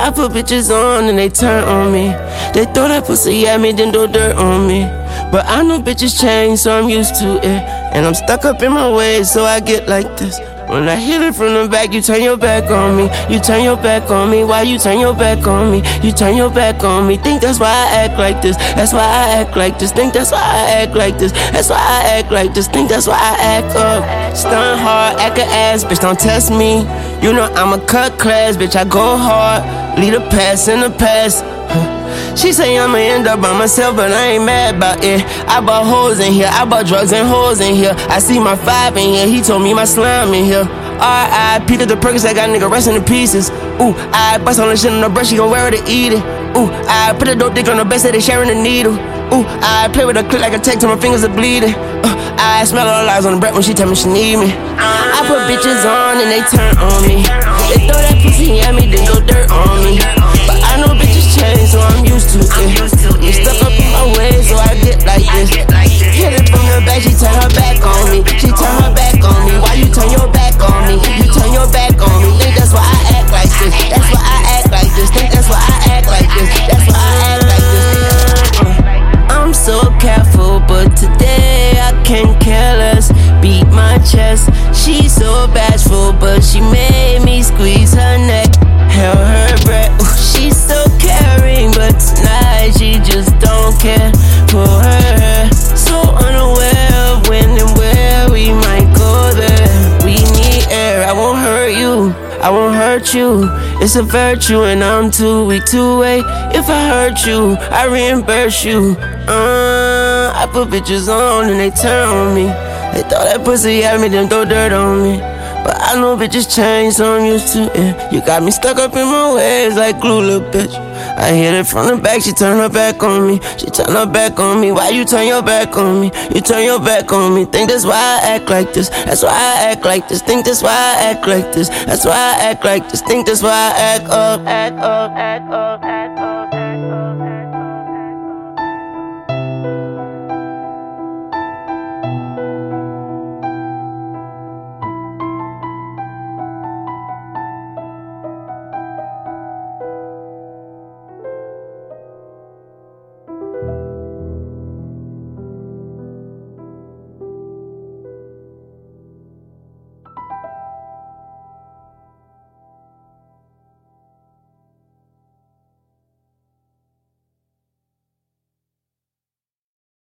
I put bitches on and they turn on me. They throw that pussy at me, then throw dirt on me. But I know bitches change, so I'm used to it. And I'm stuck up in my ways, so I get like this. When I hit it from the back, you turn your back on me. You turn your back on me. Why you turn your back on me? You turn your back on me. Think that's why I act like this. That's why I act like this. Think that's why I act like this. That's why I act like this. Think that's why I act up. Stun hard, act a ass, bitch, don't test me. You know I'm a cut class, bitch, I go hard. Leave the past in the past. She say I'ma end up by myself, but I ain't mad about it. I bought hoes in here, I bought drugs and hoes in here. I see my 5 in here, he told me my slime in here. R.I.P. to the Perkins, I got nigga resting in pieces. Ooh, I bust on the shit on the brush, she gon' wear it to eat it. Ooh, I put a dope dick on the bed, say they sharing the needle. Ooh, I play with a clip like a tech till my fingers are bleeding. I smell all the lies on the breath when she tell me she need me. I put bitches on and they turn on me. They throw that pussy at me, then throw dirt on me. But I know bitches change, so I'm used to it. I'm stuck up in my ways, so I get like this. Hit it from the back, she turn her back on me. She turn her back on me. Why you turn your back on me? You turn your back on me. Think that's why I act like this. That's why I act like this. Think that's why I act like this. That's why I act like this. I'm so careful, but today I can't care less. Beat my chest. She's so bashful, but she made me squeeze her neck. Held her breath. Ooh, she's so caring, but tonight she just don't care for her. So unaware of when and where we might go there. We need air. I won't hurt you, I won't hurt you. It's a virtue and I'm too weak to wait. If I hurt you, I reimburse you. I put bitches on and they turn on me. They throw that pussy at me, then throw dirt on me. But I know bitches change, so I'm used to it. You got me stuck up in my ways like glue, little bitch. I hit it from the back, she turn her back on me. She turn her back on me. Why you turn your back on me? You turn your back on me. Think that's why I act like this. That's why I act like this. Think that's why I act like this. That's why I act like this. Think that's why I act up.